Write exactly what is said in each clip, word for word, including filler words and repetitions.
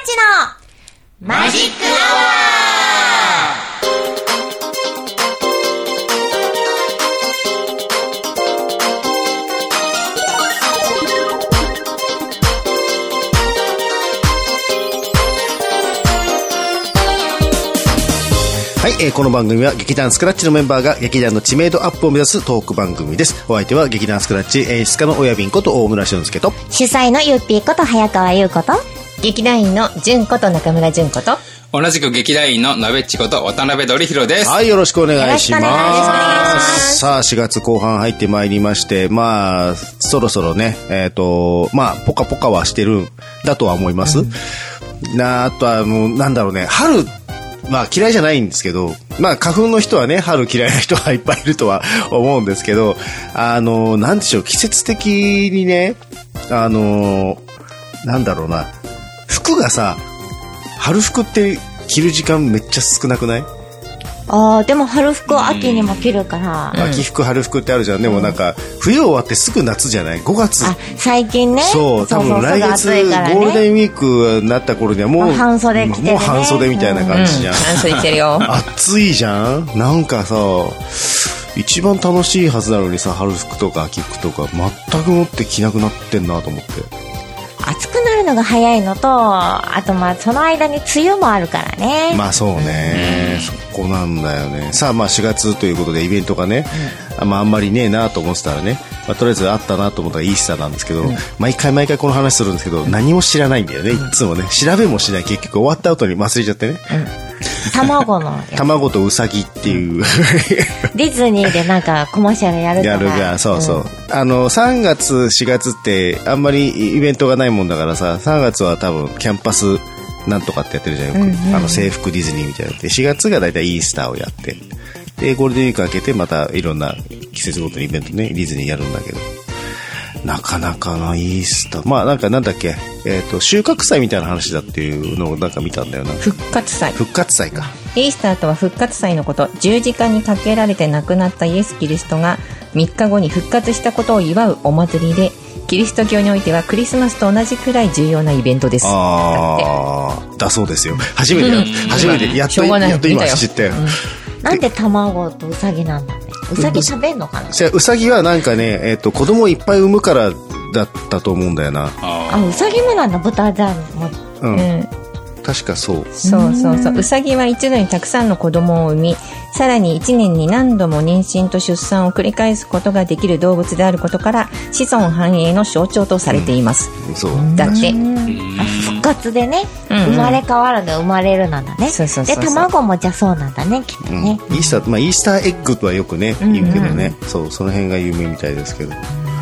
チのマジックアワはい、えー、この番組は劇団スクラッチのメンバーが劇団の知名度アップを目指すトーク番組です。お相手は劇団スクラッチ演出家の親瓶こと大村俊介と、 主催のゆっぴーこと早川優子と、 劇団員の純こと中村純子と、 同じく劇団員のなべっちこと渡辺典弘です。 はい、よろしくお願いします。 よろしくお願いします。 さあ、しがつこう半入ってまいりまして、まあそろそろね、えっとまあポカポカはしてるんだとは思います、うん、なあとはもうなんだろうね、春まあ嫌いじゃないんですけど、まあ花粉の人はね、春嫌いな人はいっぱいいるとは思うんですけど、あのなんでしょう、季節的にね、あのなんだろうな、服がさ、春服って着る時間めっちゃ少なくない？ あー、でも春服は秋にも着るから、 うん、秋服春服ってあるじゃん。でもなんか冬終わってすぐ夏じゃない？ごがつ。 あ、最近ね。 そう多分来月、ね、ゴールデンウィークになった頃にはもう半袖着てるね、 もう半袖みたいな感じじゃん、うん、 半袖着てるよ。 暑いじゃん。なんかさ、一番楽しいはずなのにさ、春服とか秋服とか全くもって着なくなってんなと思って。 暑くなるのが早いのと、あとまあその間に梅雨もあるからね。 まあそうね、そこなんだよね。さあまあしがつということでイベントがね、うん、あ, まあ、あんまりねえなと思ってたらね、まあ、とりあえずあったなと思ったらイースターなんですけど、うん、毎回毎回この話するんですけど、うん、何も知らないんだよね、いつもね。調べもしない、結局終わった後に忘れちゃってね、 うん、卵の卵とウサギっていう、うん、 ディズニーでなんかコマーシャルやるからやるが、そうそう、うん、あのさんがつしがつってあんまりイベントがないもんだからさ、さんがつは多分キャンパスなんとかってやってるじゃん、よく、うんうん、あの制服ディズニーみたいなので、しがつがだいたいイースターをやって、でゴールデンウィーク明けてまたいろんな季節ごとにイベントね、ディズニーやるんだけど、なかなかなイースター、まあなんかなんだっけ、えーと収穫祭みたいな話だっていうのをなんか見たんだよな。 復活祭。 復活祭か。 イースターとは復活祭のこと。十字架にかけられて亡くなったイエス・キリストがみっかごに復活したことを祝うお祭りで、キリスト教においてはクリスマスと同じくらい重要なイベントです。 あー、だそうですよ。初めてや、うん、初めてやっとやっと今知って、うん、 なんで卵とウサギなんだね。ウサギ食べんのかな。 ウサギはなんかね、えーと、子供をいっぱい産むからだったと思うんだよな。 あ、ウサギもなんだ、豚じゃんも、 うん、うん、確かそう。 そうそうそう。ウサギは一度にたくさんの子供を産み、さらにいちねんに何度も妊娠と出産を繰り返すことができる動物であることから子孫繁栄の象徴とされています、 うん、そうだって。 復活でね、うんうん、生まれ変わるの生まれるなんだね。 そうそうそうそう。 で卵もじゃそうなんだね、きっとね、 うん、イースター、まあ、イースターエッグとはよくね言うけどね、うんうん、そう、その辺が有名みたいですけど、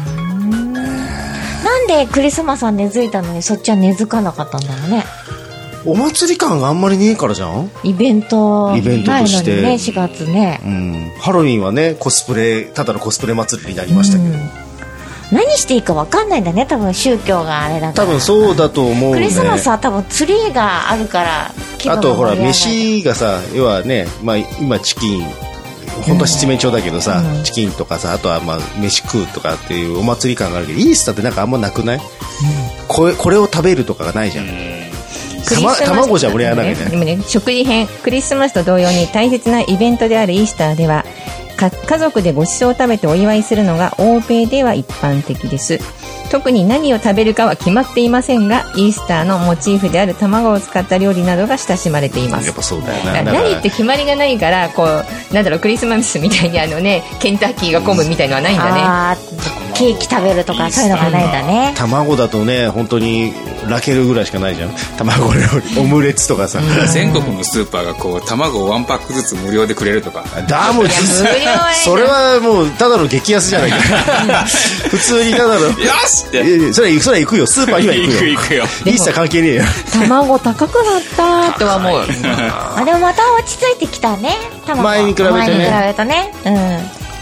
なんでクリスマスは根付いたのにそっちは根付かなかったんだろうね。 お祭り感があんまりねえからじゃん。 イベントイベントとしてないのにね、しがつね、 うん、ハロウィンはねコスプレ、ただのコスプレ祭りになりましたけど、うん、 何していいか分かんないんだね、多分宗教があれだから。 多分そうだと思うね。 クリスマスは多分ツリーがあるから気分が盛り上がる。 あとほら飯がさ、要はね、まあ、今チキン本当は七面鳥だけどさ、うん、チキンとかさ、あとはまあ飯食うとかっていうお祭り感があるけど、イースターってなんかあんまなくない、うん、これ、これを食べるとかがないじゃん。卵じゃ盛り上がらないね。 でもね、食事編、クリスマスと同様に大切なイベントであるイースターではか家族でご馳走を食べてお祝いするのが欧米では一般的です。特に何を食べるかは決まっていませんが、イースターのモチーフである卵を使った料理などが親しまれています。 やっぱそうだよな。 何って決まりがないから、こうなんだろう、クリスマスみたいにあのね、ケンタッキーが混むみたいのはないんだね。 あ、ケーキ食べるとかそういうのがないんだね。 卵だとね、本当にラケルぐらいしかないじゃん。卵料理、オムレツとかさ、 全国のスーパーがこう卵をワンパックずつ無料でくれるとか。 だもうそれはもうただの激安じゃないか。普通にただのよしって、 それそれ行くよ、スーパーには行くよ。 行くよ。 イースター関係ねえよ。 卵高くなったとは思う。 あ、でもまた落ち着いてきたね、卵。 前に比べてね。 前に比べるとね。 うん。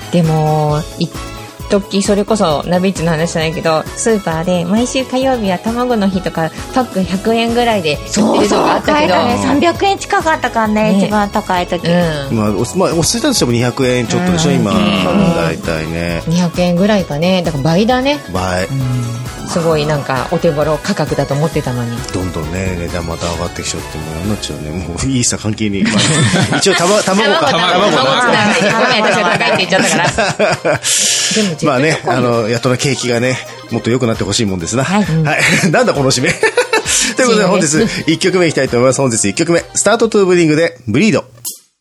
でも一時それこそナビッチの話じゃないけど、スーパーで毎週火曜日は卵の日とかパックひゃくえんぐらいで売ってるとかあったけど、 そうそう、ね、さんびゃくえん近かったからね、ね、一番高い時、 うん、 まあ、おまあ、おすいたとしてもにひゃくえんちょっとでしょ、うん、今、うん、だいたいねにひゃくえんぐらいかね。だから倍だね。 倍、 うん、 すごいなんかお手頃価格だと思ってたのに。 どんどんね値段また上がってきちゃってもうやんなっちゃうね。もういいさ関係に、まあ、一応たま卵か卵卵卵かごめん私は高いって言っちゃったから。でも絶対まあね、あのやっとの景気がねもっと良くなってほしいもんですな。 はい、 はい、なんだこの締め。ということで本日いっきょくめいきたいと思います。本日いっきょくめスタートトゥーブリングでブリード。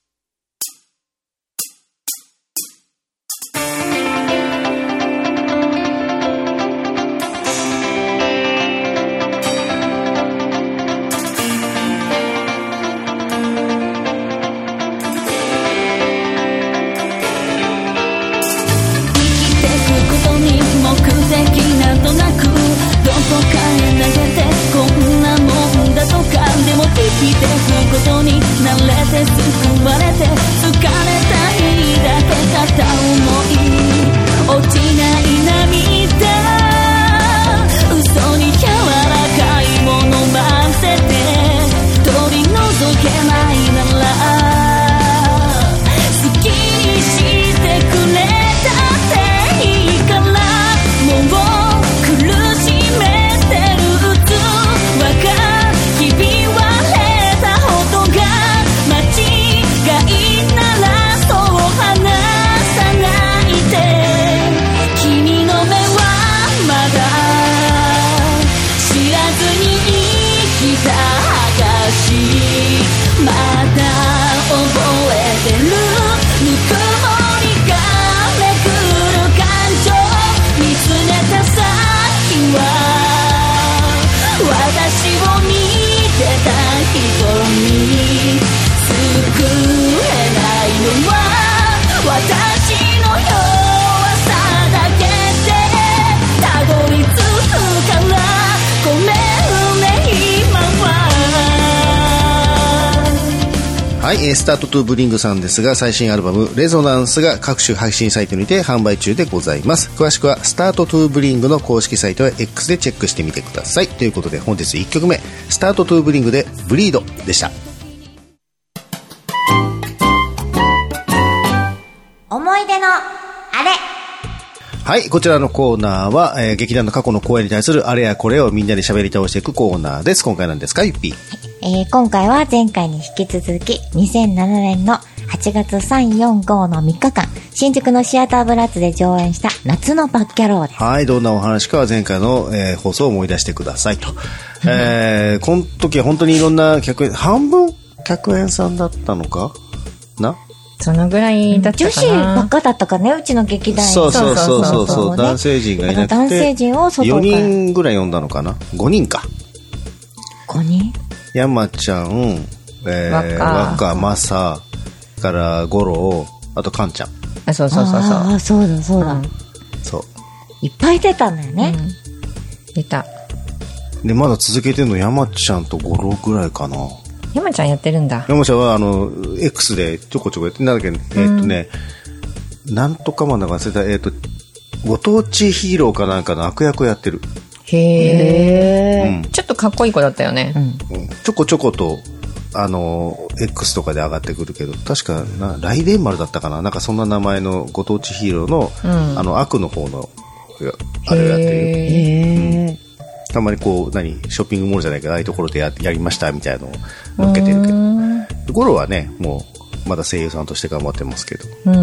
はい、スタートトゥーブリングさんですが、最新アルバムレゾナンスが各種配信サイトにて販売中でございます。詳しくはスタートトゥーブリングの公式サイトや X でチェックしてみてください。ということで本日いっきょくめスタートトゥーブリングでブリードでした。 思い出のあれ。 はい、こちらのコーナーは、えー、劇団の過去の公演に対するあれやこれをみんなで喋り倒していくコーナーです。今回なんですか、ゆっぴー。 えー、今回は前回に引き続きにせんななねんのはちがつさん、よん、ごのみっかかん新宿のシアターブラッツで上演した夏のバッキャローです。 はい、どんなお話かは前回の、えー、放送を思い出してくださいと。えー、この時は本当にいろんな客演、半分客演さんだったのかな、 そのぐらいだったかな。 女子ばっかだったかね、うちの劇団員。 そうそうそうそうそう、男性陣がいなくて男性陣を外からよにんぐらい呼んだのかな、ごにんか。 ごにん、 山ちゃん、えー、若、まさから五郎、あとかんちゃん。 あ、そうそうそうそう。 ああ、そうだそうだ、うん、 そう。 いっぱい出たんだよね。うん、 出た。 で、まだ続けてるの山ちゃんと五郎ぐらいかな。 山ちゃんやってるんだ。 山ちゃんはあの X でちょこちょこやってなんだっけ、えー、っとね、うん、なんとかまだ忘れた、えー、っとご当地ヒーローかなんかの悪役をやってる。 へー、 うん、 ちょっとかっこいい子だったよね。 うん、ちょこちょことあの X とかで上がってくるけど、確かなライデン丸だったかな、なんかそんな名前のご当地ヒーローの、うん、あの悪の方のあれをやってる。へー、うん、たまにこう何ショッピングモールじゃないけどああいうところで や, やりましたみたいなのを載っけてるけど、ゴロはねもうまだ声優さんとして頑張ってますけど、うん、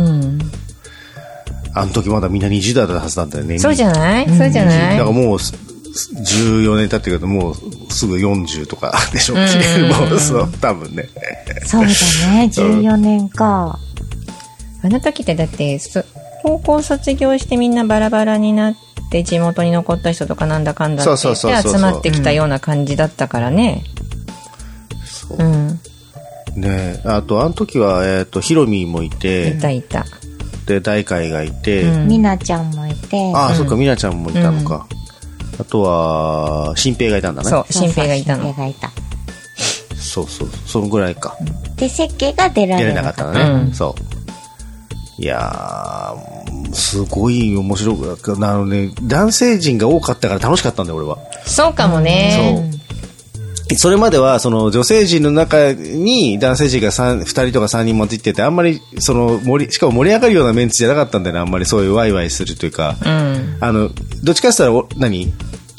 あの時まだみんなにじゅう代だったはずなんだよね。 そうじゃない、うん、そうじゃない。 だからもうじゅうよねん経ってるけどもうすぐよんじゅうとかでしょう、うん、もうそう多分ね。 そうだね、じゅうよねんか。 あの時ってだって高校卒業してみんなバラバラになってで地元に残った人とかなんだかんだって言って集まってきたような感じだったからね。 そう、うん、ね、あとあの時は、えー、とヒロミもいて、 いたいた、 で大海がいて、 みな、うん、ちゃんもいて、 ああ、うん、そっか、みなちゃんもいたのか、うん、あとは新平がいたんだね。 そう、新平がいたの。 新平がいた。 そうそう、そのぐらいか。 で設計が出られなかった出れなかったのね、うん、そう。いやーすごい面白くなのね。男性陣が多かったから楽しかったんだよ俺は。 そうかもね。 そう。それまではその女性陣の中に男性陣がふたりとかさんにん混じってて、あんまりその盛りしかも盛り上がるようなメンツじゃなかったんだよね。あんまりそういうワイワイするというか、うん、あのどっちかって言ったら何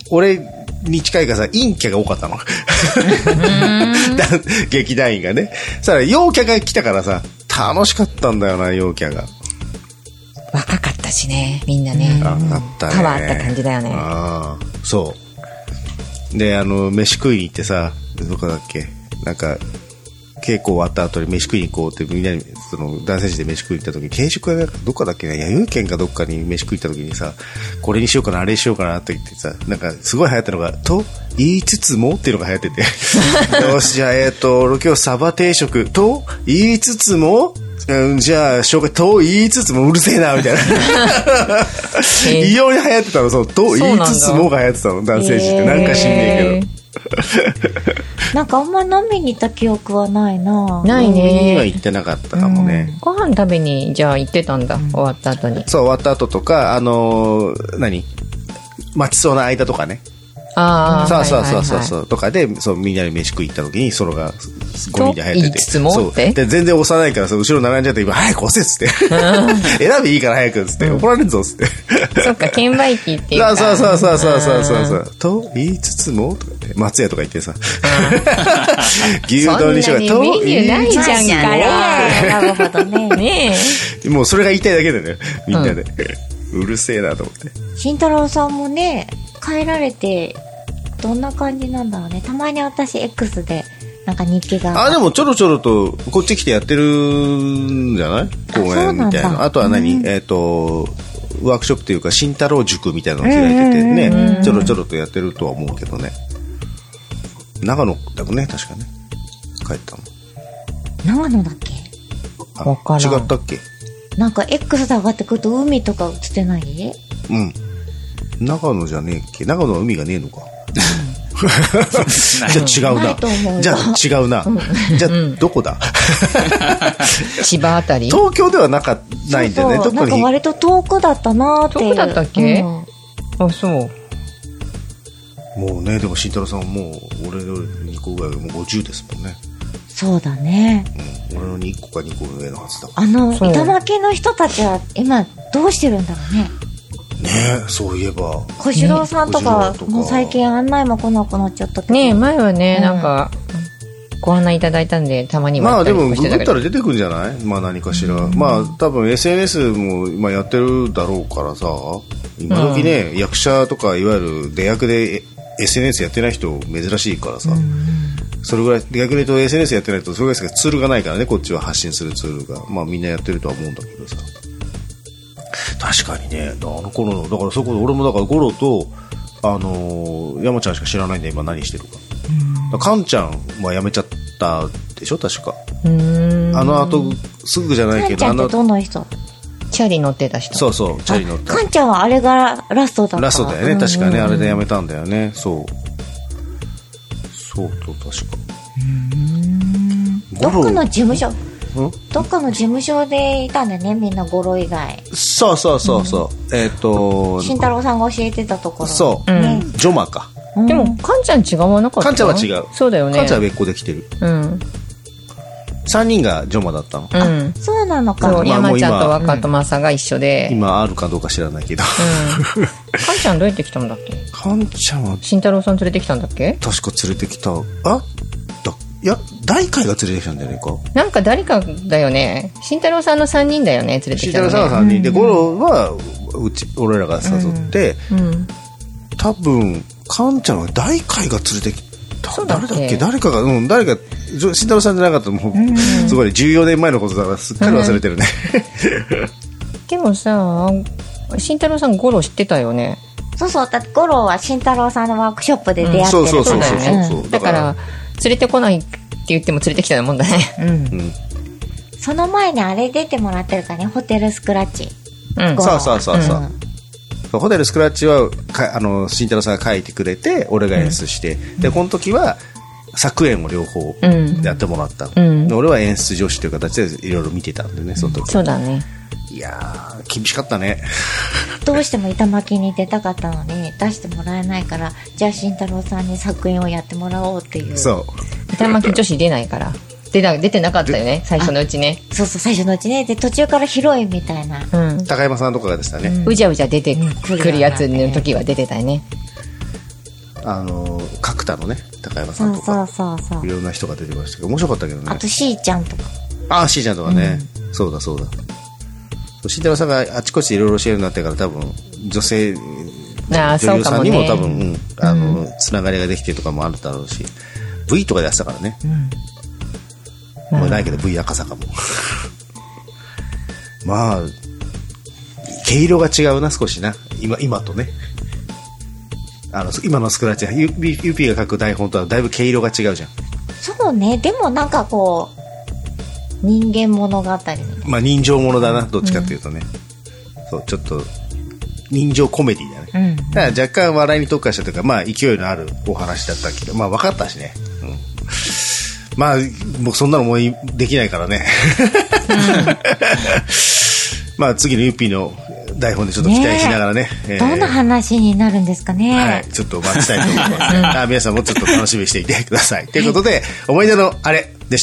俺に近いからさ、陰キャが多かったの。劇団員がね。さら陽キャが来たからさ、楽しかったんだよな、陽キャが。 若かったしね、みんなね。 あったね。 パワーあった感じだよね。 ああ、そう。で、あの、飯食いに行ってさ、どこだっけなんか、稽古終わった後に飯食いに行こうってみんなに、その、男性陣で飯食いに行った時に、定食屋がどっかだっけな、弥生県かどっかに飯食いに行った時にさ、これにしようかな、あれにしようかなって言ってさ、なんか、すごい流行ったのが、と言いつつもっていうのが流行ってて。よし、じゃあ、えっと、俺今日サバ定食と言いつつも、うん、じゃあ、紹介と言いつつもうるせえな、みたいな。異様に流行ってたの、そう、と言いつつもが流行ってたの、男性陣って。なんか知んねえけど。 なんかあんま飲みに行った記憶はないな。 ないね。 飲みには行ってなかったかもね。 ご飯食べに、じゃあ行ってたんだ、うん、終わった後に。 そう、終わった後とか、あのー、何待ちそうな間とかね。 ああ、 そうそうそうそうそう、とかで、そう、みんなで飯食い行った時に、それがごにんで流行ってて。 言いつつもって。 で、全然幼いからさ、後ろ並んじゃって、今、早く押せっつって。選びいいから早くっつって、怒られるぞっつって。 そっか、券売機っていうか。 そうそうそうそうそうそうそう。と言いつつも、とかって、松屋とか言ってさ。牛丼にしようか、と言いつつも。 なるほどね。 ねえ。もうそれが言いたいだけだよ、みんなで。うるせえなと思って。 慎太郎さんもね、帰られて、どんな感じなんだろうね。たまに私 X でなんか日記が。 あ、でもちょろちょろとこっち来てやってるんじゃない？公演みたいな。あとは何？うん、えっと、ワークショップっていうか、慎太郎塾みたいなのを開いててね、ちょろちょろとやってるとは思うけどね。長野だもんね、確かね。帰ったの。 長野だっけ？ わからん。 違ったっけ？ なんか X で上がってくると海とか映ってない？ うん。長野じゃねえっけ？長野は海がねえのか。じゃあ違うな。じゃあ違うな。じゃあどこだ？ 千葉あたり？ 東京ではなかないんだよね。 そうそう、なんか割と遠くだったなーっていう。 遠くだったっけ？うん、あ、そう。 もうね、でも慎太郎さんはもう俺のにこぐらいもうごじゅうですもんね。 そうだね。 うん、俺のいっこかにこ上のはずだ。 あの板巻きの人たちは今どうしてるんだろうね。 ねえ、そういえば小四郎さんとか、ね、もう最近案内も来なくなっちゃったけどねえ、前はね、うん、なんかご案内いただいたんでたまにはまあでもググったら出てくるんじゃない？まあ何かしら、うん、まあ多分 エスエヌエス も今やってるだろうからさ、今時ね、うん、役者とかいわゆる出役で エスエヌエス やってない人珍しいからさ、うん、それぐらい逆に言うと エスエヌエス やってないとそれぐらいしかツールがないからね、こっちは発信するツールが、まあみんなやってるとは思うんだけどさ。確かにね、あの頃のだからそこで俺もだからゴロとあのー、山ちゃんしか知らないんで今何してるか。うん、カンちゃんは辞めちゃったでしょ確か。うーん、あの後すぐじゃないけど、 カンちゃんってどの人？ チャリ乗ってた人。 そうそう、チャリ乗った。 カンちゃんはあれがラストだった。 ラストだよね、確かね、あれで辞めたんだよね。そうそうと確か。 うーん、どっかの事務所どっかの事務所でいたんだよね、みんなゴロ以外。 そうそうそうそう、うん、えっ、ー、と慎太郎さんが教えてたところ。 そう、ね、ジョマか、 うん、でもカンちゃん違わなかった？ カンちゃんは違う。 そうだよね、 カンちゃんは別個で来てる。うん、さんにんがジョマだったの。 うん、そうなのか。 そう、まあ、山ちゃんと若友さんが一緒で、 うん、今あるかどうか知らないけど、 うん、カンちゃんどうやって来たんだっけ？ カンちゃんは慎太郎さん連れてきたんだっけ？ 確か連れてきた。あだいや大海が連れてきたんじゃないか。 なんか誰かだよね。慎太郎さんのさんにんだよね、連れてきたの、ね、 慎太郎さんがさんにんで、ゴロはうち俺らが誘って、うんうん、多分カンちゃんは大海が連れてきた。誰だっけ？誰かが、うん、誰か慎太郎さんじゃなかった。もう、うん、すごいじゅうよねんまえのことだからすっかり忘れてるね、 うん、でもさ、慎太郎さんゴロ知ってたよね。 そうそう、だってゴロは慎太郎さんのワークショップで出会ってる、うん、 そうそうそうそうそう、 うん、だから連れてこないって言っても連れてきたようなもんだね、うんうん、 その前にあれ出てもらってるかね、ホテルスクラッチ、 うん、そうそうそうそう、うん、ホテルスクラッチはかあの慎太郎さんが書いてくれて俺が演出して、うん、でこの時は作演を両方やってもらった、うん、で俺は演出助手という形でいろいろ見てたんでね、その時、うん、そうだね。いやー厳しかったね。 どうしても板巻きに出たかったのに出してもらえないから、じゃあ慎太郎さんに作演をやってもらおうっていう。 そう、 板巻き女子出ないから出た出てなかったよね、最初のうちね。 そうそう、最初のうちね。で途中からヒロインみたいな、 うん、高山さんとかがでしたね、 うん、うじゃうじゃ出てくるやつの時は出てたよね。 あの角田のね高山さんとか、 そうそうそうそう、 いろんな人が出てましたけど面白かったけどね。 あとしーちゃんとか、 ああしーちゃんとかね、うん、そうだそうだ。慎太郎さんがあちこちいろいろ教えるようになってから多分女性女優さんにも多分、ね、うん、あの、うん、つながりができてとかもあるだろうし、 V とかでやってたからね、うん、もうないけど V 赤坂もまあ毛色が違うな少しな 今, 今とね、あの今のスクラッチユーピーが書く台本とはだいぶ毛色が違うじゃん。 そうね、でもなんかこう人間物語みたいな、 まあ人情物だな、どっちかっていうとね、うん、そうちょっと人情コメディだね、うん、だから若干笑いに特化したというか、まあ勢いのあるお話だったけど、まあ分かったしね、うん、まあ僕そんなのもうできないからね、うん、まあ次のユーピーの台本でちょっと期待しながらね、 えー、どんな話になるんですかね、 はい、ちょっと待ちたいと思います、ね、あ皆さんもちょっと楽しみにしていてくださいということで、はい、思い出のあれでした。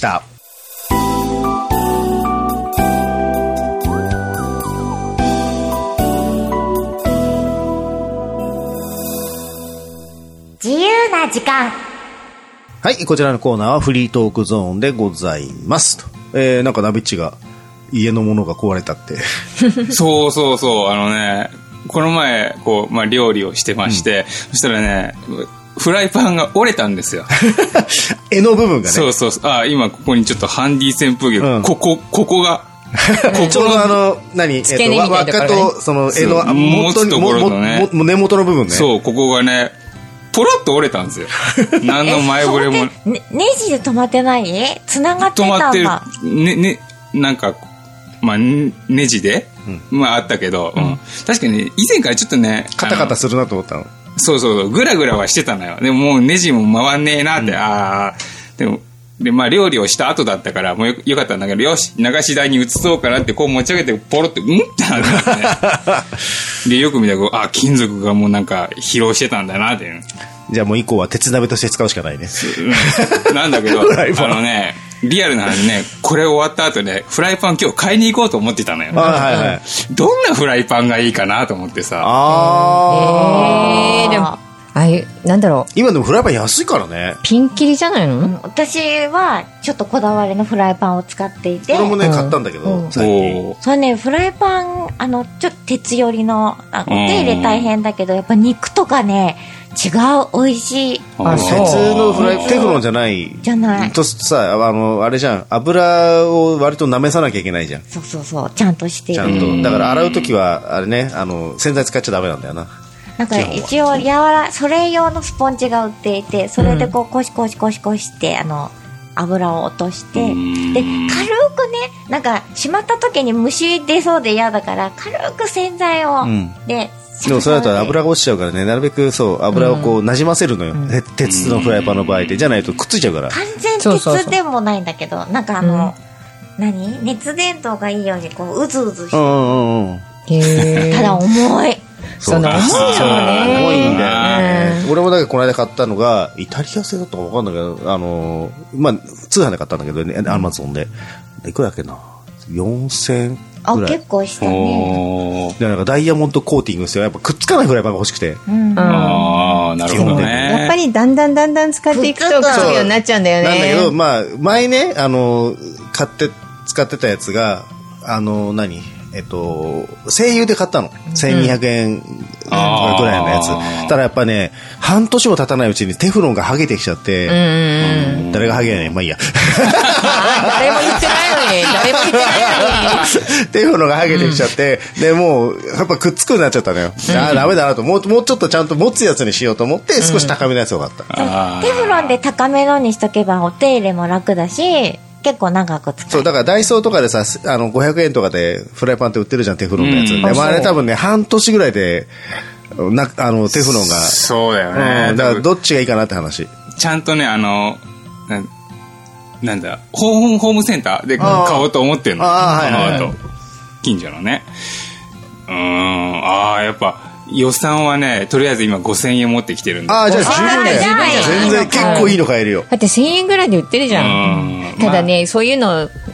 自由な時間。 はい、こちらのコーナーはフリートークゾーンでございますと、えー、なんかナビッチが家のものが壊れたってそうそうそう、あのねこの前こう、まあ、料理をしてまして、うん、そしたらねフライパンが折れたんですよ柄の部分がね。 そうそう、あ今ここにちょっとハンディ扇風機、うん、ここここがここちょうどあの何、えっと、輪っかとその柄の元にもももも根元の部分ね。 そう、ここがねポロッと折れたんですよ。何の前触れも。 ね、ネジで止まってない？繋がってたんだ。止まってる。 ね、ね、なんか、まあ、ネジで、うん、まああったけど、うんうん、確かに以前からちょっとね、 カタカタするなと思ったの。 そうそう、グラグラはしてたのよ。でももうネジも回んねえなって、うん、ああ、でも、で、まあ料理をした後だったから、もう よ, よかったんだけど、よし、流し台に移そうかなって、こう持ち上げて、ポロって、うんってなってね。で、よく見たら、あ、金属がもうなんか疲労してたんだなって。 じゃあもう以降は鉄鍋として使うしかないね。 なんだけど、あのね、リアルな話ね、これ終わった後ね、フライパン今日買いに行こうと思ってたのよ。 はいはい、 どんなフライパンがいいかなと思ってさ。 あー。えー、でも、ああいう、なんだろう。 今でもフライパン安いからね。 ピンキリじゃないの？うん、 私はちょっとこだわりのフライパンを使っていて。 これもね、うん、買ったんだけど、うん、最近。 それね、フライパン、あの、ちょっと鉄寄りの、あお手入れ大変だけど、やっぱ肉とかね、違う、美味しい。 あ、鉄のフライ、テフロンじゃない。 じゃない。 とさ、あの、あれじゃん、油を割と舐めさなきゃいけないじゃん。 そうそうそう、ちゃんとしてる。 ちゃんと。だから洗うときは、あれね、あの、洗剤使っちゃダメなんだよな。 なんか一応柔らそれ用のスポンジが売っていて、それでこうコシコシコシコシってあの油を落として、で軽くね、なんかしまった時に虫出そうで嫌だから軽く洗剤を、うん、ででもそれだと油が落ちちゃうからね、なるべくそう油をこうなじませるのよ、うん、鉄のフライパンの場合でじゃないとくっついちゃうから。 完全鉄でもないんだけど、なんかあの、うん、何熱伝導がいいようにこううずうずして、うんうんうん、ただ重い。 その重いのね。 重いんだよね。俺もだけどこの間買ったのがイタリア製だったか分かんないけど、あのまあ通販で買ったんだけどね、アマゾンでいくらだっけな、よんせんぐらい。 あ、結構したね。 でなんかダイヤモンドコーティングですよ。やっぱくっつかないフライパンが欲しくて。 うん、ああ、なるほどね。やっぱりだんだんだんだん使っていくとくっつくようになっちゃうんだよね。 なんだけど、まあ前ね、あの買って使ってたやつがあの何。えっと、声優で買ったの。せんにひゃくえんぐらいのやつ。ただやっぱね、半年も経たないうちにテフロンが剥げてきちゃって、うんうん、誰が剥げないね、まあいいや。 誰も言ってないのに、誰も言ってないのに。 テフロンが剥げてきちゃって、うん、で、もう、やっぱくっつくようになっちゃったのよ。うん、ああ、ダメだなと。もう、もうちょっとちゃんと持つやつにしようと思って、少し高めのやつを買った。 うん、テフロンで高めのにしとけばお手入れも楽だし、結構長く使える。 そうだからダイソーとかでさ、あのごひゃくえんとかでフライパンって売ってるじゃん、テフロンのやつ、うん、でまあ、あれ多分ね半年ぐらいでなあのテフロンがそうだよね、 うん、だからどっちがいいかなって話。 ちゃんとねあの な, なんだホームホームセンターで買おうと思ってるの。ああ、はいはいはい、近所のね。うーん、ああやっぱ予算はねとりあえず今ごせんえん持ってきてるんで。 ああじゃあ十分だよ。全然結構いいの買えるよ。 だってせんえんぐらいで売ってるじゃん。ただねそういうの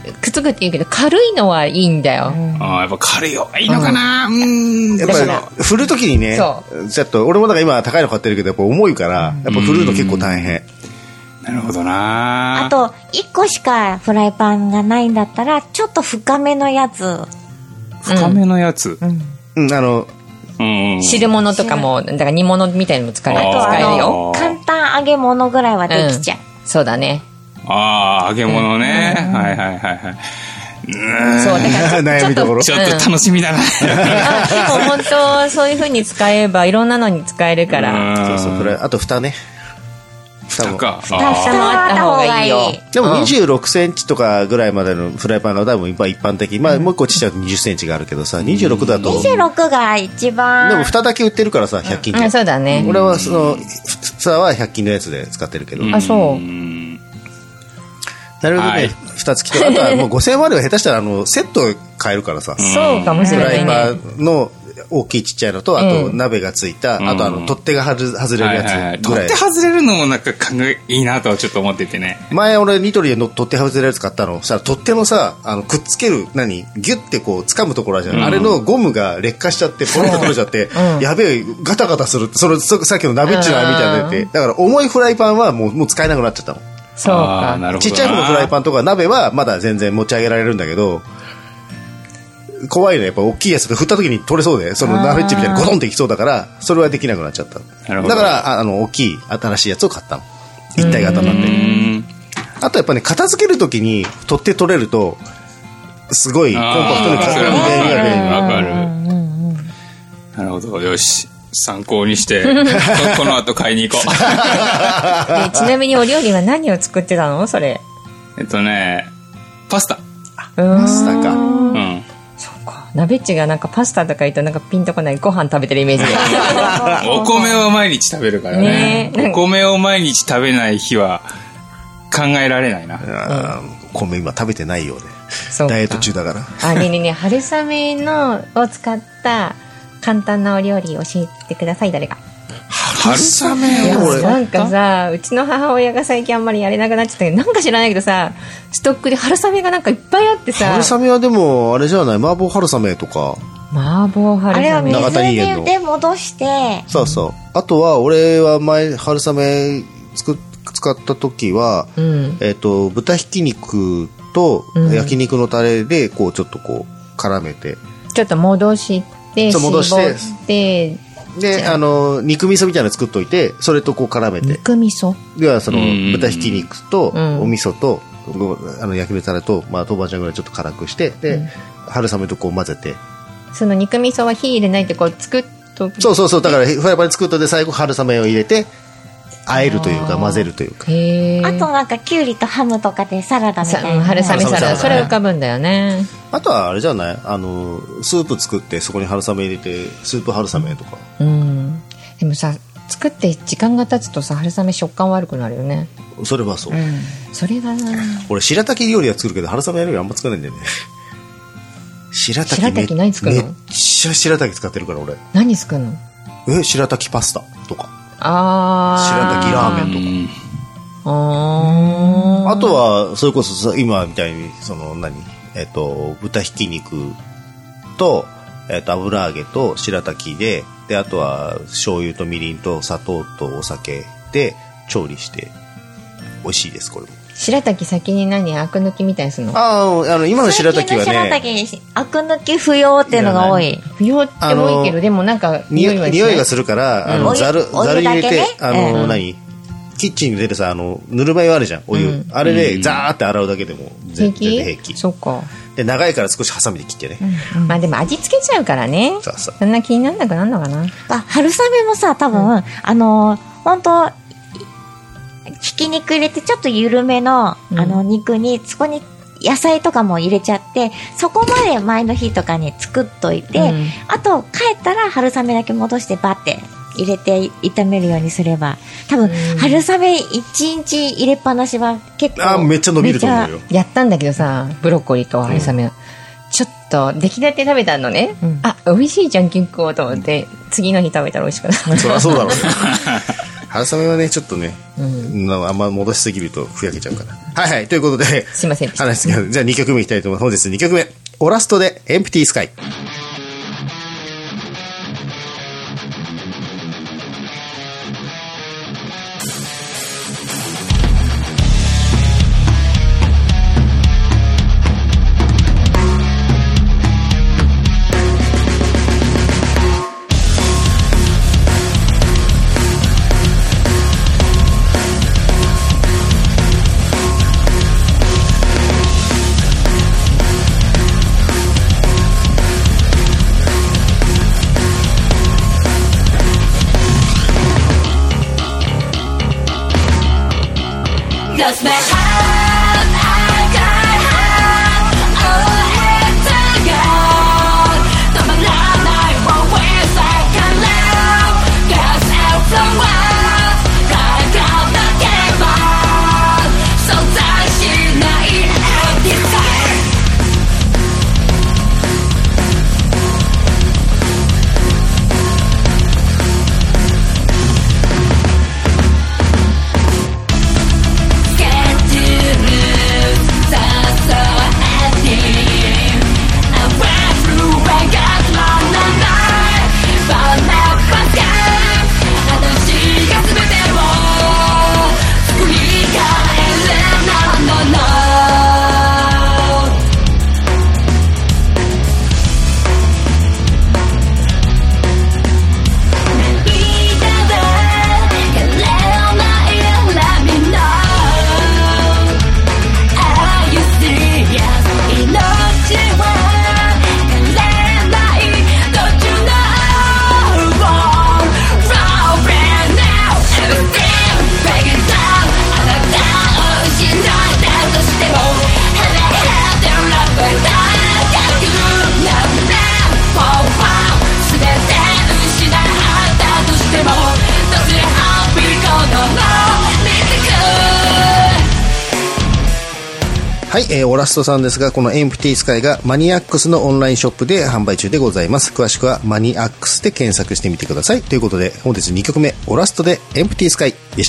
くっつくって言うけど軽いのはいいんだよ、うん、 あやっぱ軽い方がいいのかな、うん、 うんやっぱり振るときにねちょっと俺もだから今高いの買ってるけどやっぱ重いからやっぱ振るの結構大変、 なるほどな。 あといっこしかフライパンがないんだったらちょっと深めのやつ深めのやつ、 うんうん、あの、 うん、汁物とかもだから煮物みたいなのも使える使えるよ。 簡単揚げ物ぐらいはできちゃう、 うん、そうだね。 ああ揚げ物ね、うん、はいはいはいはい。 そうだから悩みどころちょっと楽しみだな、うん、 でも本当そういう風に使えばいろんなのに使えるから。 そうそうこれあと蓋ね。 蓋も蓋蓋もあった方がいいよ。 でもにじゅうろくセンチとかぐらいまでのフライパンが多分一般的、まあもう一個ちっちゃいとにじゅっセンチがあるけどさ、にじゅうろくだとにじゅうろくが一番。 でも蓋だけ売ってるからさひゃく均で、 うん、そうだね。 俺はその蓋はひゃく均のやつで使ってるけど、 あそうなるべくね蓋付きとあとはもうごせんえんまでは下手したらあのセット買えるからさ、 そうかもしれないね。 フライパンの大きいちっちゃいのとあと鍋がついた、うん、あとあの取っ手が外れるやつぐらい、はいはいはい、 取っ手外れるのもなんか考えいいなとはちょっと思っててね。 前俺ニトリでの取っ手外れるやつ買ったのそしたら取っ手のさあのくっつける何ギュッてこう掴むところあるじゃん、うん、あれのゴムが劣化しちゃってポロッと取れちゃって、うん、やべえガタガタするそれさっきの鍋っちのみたいなので、うん、だから重いフライパンはもう、もう使えなくなっちゃったの。 そうか。 ちっちゃい方のフライパンとか鍋はまだ全然持ち上げられるんだけど怖いねやっぱ大きいやつで振った時に取れそうでその鍋っちみたいにゴトンっていきそうだからそれはできなくなっちゃった。だからああの大きい新しいやつを買ったの一体型になって。あとやっぱね片付ける時に取って取れるとすごいコンパクトに片付ける便利が便利。 わかる。なるほどよし参考にしてこの後買いに行こうでちなみにお料理は何を作ってたのそれ。 えっとねパスタ。 パスタか。 うん鍋っちがなんかパスタとか言うとなんかピンとこないご飯食べてるイメージでお米を毎日食べるから ね, ねお米を毎日食べない日は考えられないな、 うん、米今食べてないよねダイエット中だからあねねね春雨のを使った簡単なお料理教えてください誰か。 春雨を俺なんかさうちの母親が最近あんまりやれなくなっちゃったけどなんか知らないけどさストックで春雨がなんかいっぱいあってさ。 春雨はでもあれじゃない麻婆春雨とか麻婆春雨あれは水で戻してそうそうあとは俺は前春雨つく使った時は、うんえー、と豚ひき肉と焼肉のタレでこうちょっとこう絡めて、 うん、ちょっと戻して戻して絞ってであの肉味噌みたいなの作っといてそれとこう絡めて肉味噌ではその豚ひき肉とお味噌と、うん、あの焼き肉タレと、まあ、豆板醤ぐらいちょっと辛くしてで、うん、春雨とこう混ぜてその肉味噌は火入れないってこう作っとそうそうそうだからフライパンに作っといて最後春雨を入れて和えるというか混ぜるというかへあとなんかきゅうりとハムとかでサラダみたいな春雨サラダそれ浮かぶんだよね。 あとはあれじゃないあのスープ作ってそこに春雨入れてスープ春雨とか、 うん、でもさ作って時間が経つとさ春雨食感悪くなるよね。 それはそう、うん、 それがな俺白滝料理は作るけど春雨料理あんま作らないんだよね白滝白滝何作るの。 めっちゃ白滝使ってるから俺。 何作るの。 え白滝パスタとかあ白滝ラーメンとかああとはそれこそ今みたいにその何えっと豚ひき肉と、えっと、油揚げと白滝でであとは醤油とみりんと砂糖とお酒で調理して美味しいですこれも。 白滝先に何アク抜きみたいにするの。 ああの今の白滝はね白滝アク抜き不要っていうのが多い。 不要ってもいいけどでもなんか匂いは匂いがするから、うん、あのざるざるに入れて、ね、あの、うん、何キッチンに出てさあのぬるま湯あるじゃんお湯、うん、あれでザーって洗うだけでも全然平気。 そうか。 で長いから少しハサミで切ってね、 うんうん、まあでも味付けちゃうからね。 そうそうそんな気にならなくなるのかな。 あ春雨もさ多分、うん、あの本当ひき肉入れてちょっと緩めの、うん、あの肉にそこに野菜とかも入れちゃってそこまで前の日とかに作っといて、うん、あと帰ったら春雨だけ戻してバッて入れて炒めるようにすれば多分、うん、春雨いちにち入れっぱなしは結構あめっちゃ伸びると思うよ。 やったんだけどさブロッコリーと春雨、うん、ちょっと出来たて食べたのね、うん、あ美味しいじゃん結構と思って、うん、次の日食べたら美味しくなる。 そりゃそうだろうね春雨はね、ちょっとね、うん、あんま戻しすぎるとふやけちゃうから。はいはい、ということで。 すいませんでした。 話がじゃあにきょくめいきたいと思います。本日にきょくめ。オラストでエンプティースカイ。はい、えー、オラストさんですが、このエンプティスカイがマニアックスのオンラインショップで販売中でございます。詳しくはマニアックスで検索してみてください。ということで、本日にきょくめ、オラストでエンプティスカイでした。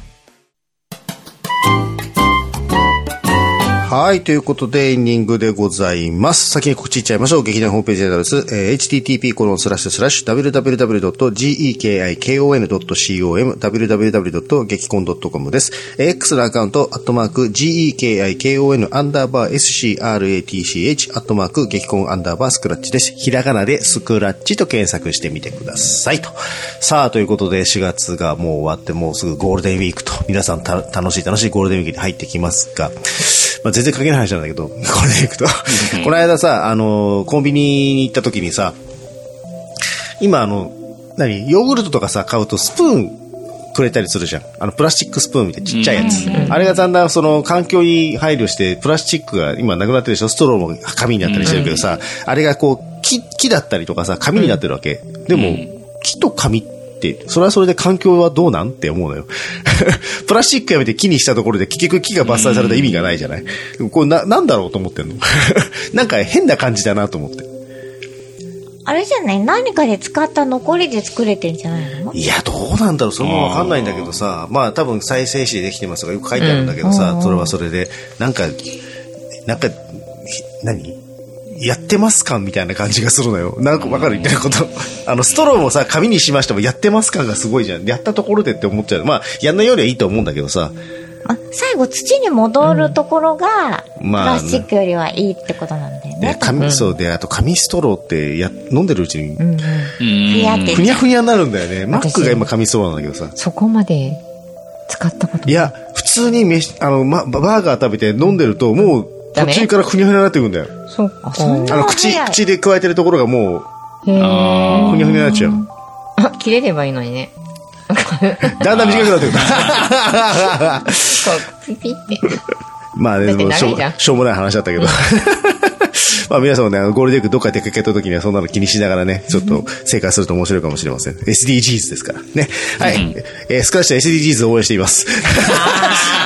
はい、ということでエンディングでございます。先に告知いっちゃいましょう。劇団ホームページアドレス、えー、エイチティーティーピーコロンスラッシュスラッシュダブリューダブリューダブリュードットジーイーケーアイケーオーエヌドットコム ダブリューダブリューダブリュードット激コンドットコム です。X のアカウント、アットマーク ジーイーケーアイケーオーエヌ アンダーバー エスシーアールエーティーシーエイチ アットマーク激コンアンダーバースクラッチです。ひらがなでスクラッチと検索してみてくださいと。さあ、ということでしがつがもう終わって、もうすぐゴールデンウィークと、皆さんた楽しい楽しいゴールデンウィークに入ってきますが、まあ、全然関係ない話なんだけど、これでいくとこの間さ、あのコンビニに行った時にさ、今あの何ヨーグルトとかさ買うとスプーンくれたりするじゃん。あのプラスチックスプーンみたいなちっちゃいやつ、うん、あれがだんだんその環境に配慮してプラスチックが今なくなってるでしょ。ストローも紙になったりしてるけどさ、うん、あれがこう 木, 木だったりとかさ紙になってるわけ、うん、でも、うん、木と紙ってそれはそれで環境はどうなんって思うのよプラスチックやめて木にしたところで結局木が伐採された意味がないじゃない。これ な, なんだろうと思ってんのなんか変な感じだなと思って。 あれじゃない、何かで使った残りで作れてんじゃないの。 いやどうなんだろう、それもわかんないんだけどさ、まあ多分再生紙でできてますがよく書いてあるんだけどさ、うん、それはそれでなんかなんか何やってます感みたいな感じがするのよ。なんかわかる言ってることあのストローもさ紙にしましてもやってます感がすごいじゃん。やったところでって思っちゃう。まあやんないよりはいいと思うんだけどさ、 あ最後土に戻るところが、うん、プラスチックよりはいいってことなんだよね。 紙そうで、あと紙ストローってや飲んでるうちに、うんうん、 ふやってふにゃふにゃになるんだよね。マックが今紙ストローなんだけどさ、 そこまで使ったことない。 いや普通に飯あの、ま、バーガー食べて飲んでるともう途中からふにゃふにゃになってくるんだよ。 そうか。 あの口口で加えてるところがもうふにゃふにゃになっちゃう。 あ切れればいいのにね。 だんだん短くなってくる。 こうピピって。 まあね、しょう、しょうもない話だったけど。まあ皆さんもね、ゴールデンウィークどっか出かけた時にはそんなの気にしながらね、ちょっと生活すると面白いかもしれません。エスディージーズ ですからね。はい。えー、スクラッチは エスディージーズ を応援しています。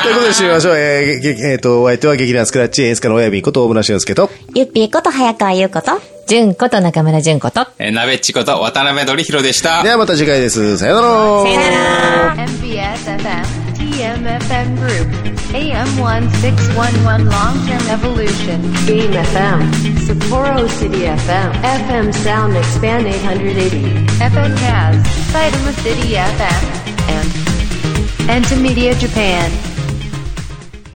ということで締めましょう。えー、げえーと、お相手は劇団スクラッチ演出家の親指こと大村俊介と、 ゆっぴーこと早川優子と、 純子と中村純子と、 えー、なべっちこと渡辺典弘でした。 ではまた次回です。さよなら。 さよなら。 エムビーエスエフエム ティーエムエフエム Groupエーエムせんろくじゅういち Long Term Evolution Game エフエム Sapporo City エフエム エフエム Sound Expand eight eighty エフエム Kaz Saitama City エフエム and Entamedia Japan